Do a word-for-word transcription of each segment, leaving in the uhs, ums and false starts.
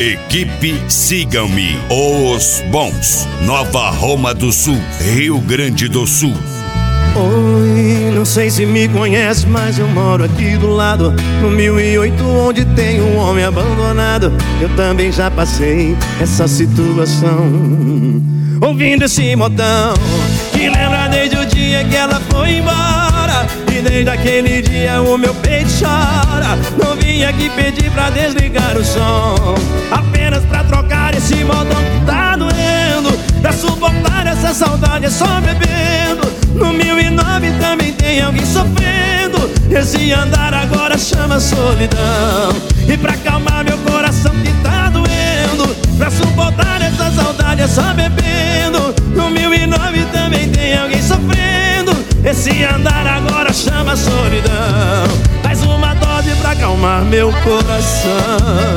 Equipe Sigam-me, Os Bons, Nova Roma do Sul, Rio Grande do Sul. Oi, não sei se me conhece, mas eu moro aqui do lado, no mil e oito, onde tem um homem abandonado. Eu também já passei essa situação, ouvindo esse modão que lembra desde o dia que ela foi embora. E desde aquele dia o meu peito chora. Não vim aqui pedir pra desligar o som, apenas pra trocar esse modão que tá doendo. Pra suportar essa saudade é só bebendo. No mil e nove também tem alguém sofrendo. Esse andar agora chama solidão. E pra acalmar meu coração que tá doendo, pra suportar essa saudade é só bebendo. No mil e nove também tem alguém sofrendo. Esse andar agora chama solidão. Mais uma dose pra acalmar meu coração.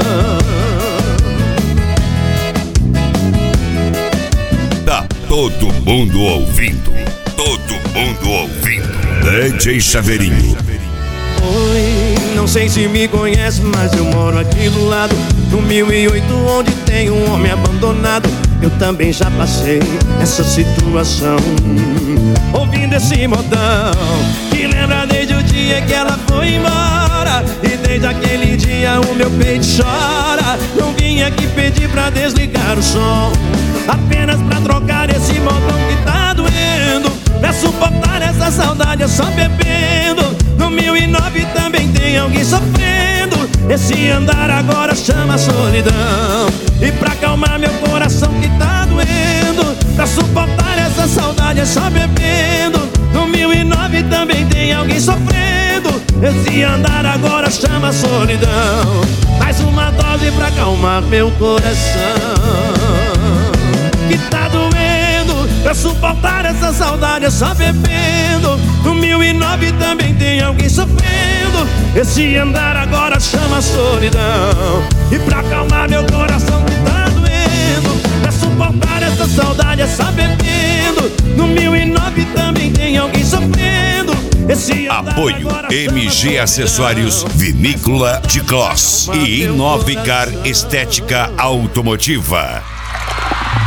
Tá todo mundo ouvindo, todo mundo ouvindo. D J Chaveirinho. Oi, não sei se me conhece, mas eu moro aqui do lado, no mil e oito, onde tem um homem abandonado. Eu também já passei essa situação, ouvindo esse modão que lembra desde o dia que ela foi embora. E desde aquele dia o meu peito chora. Não vim aqui pedir pra desligar o som, apenas pra trocar esse modão que tá doendo. Pra suportar essa saudade é só bebendo. No mil e nove também tem alguém sofrendo. Esse andar agora chama solidão. E pra acalmar meu coração que tá doendo, pra suportar essa saudade é só bebendo. No mil e nove também tem alguém sofrendo. Esse andar agora chama solidão. Mais uma dose pra acalmar meu coração que tá doendo. Pra suportar essa saudade é só bebendo. No mil e nove também tem alguém sofrendo. Esse andar agora chama solidão. E pra acalmar meu coração que tá doendo, pra suportar essa saudade é só bebendo. No mil e nove também tem alguém sofrendo. Esse apoio M G Acessórios, Vinícola de Clos e Inovicar Estética Automotiva.